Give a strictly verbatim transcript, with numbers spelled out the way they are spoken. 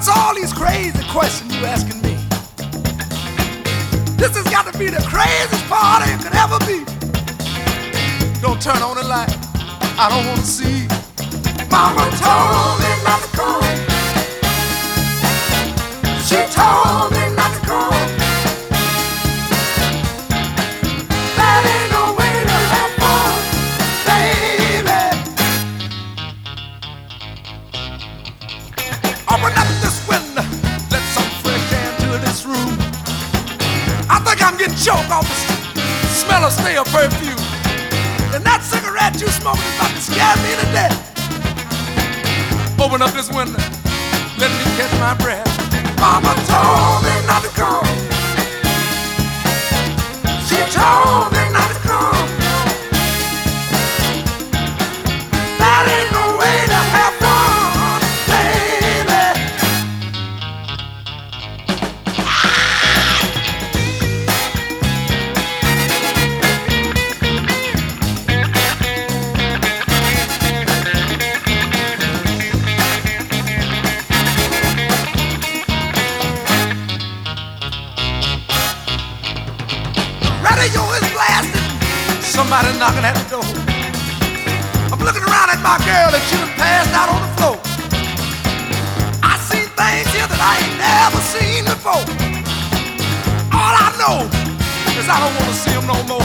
What's all these crazy questions you asking me? This has got to be the craziest party it could ever be. Don't turn on the light, I don't want to see. Mama told me not to come. She told me not to come. That ain't no way to have fun, baby. Open up this window, let some fresh air into this room. I think I'm getting choked off the smell of stale perfume. And that cigarette you smoking is about to scare me to death. Open up this window, let me catch my breath. Mama told me not to come. She told me not to come. That ain't no way to have fun, baby. Radio is blasting, somebody knocking at the door. I'm looking around at my girl and she done passed out on the floor. I seen things here that I ain't never seen before. All I know is I don't want to see them no more.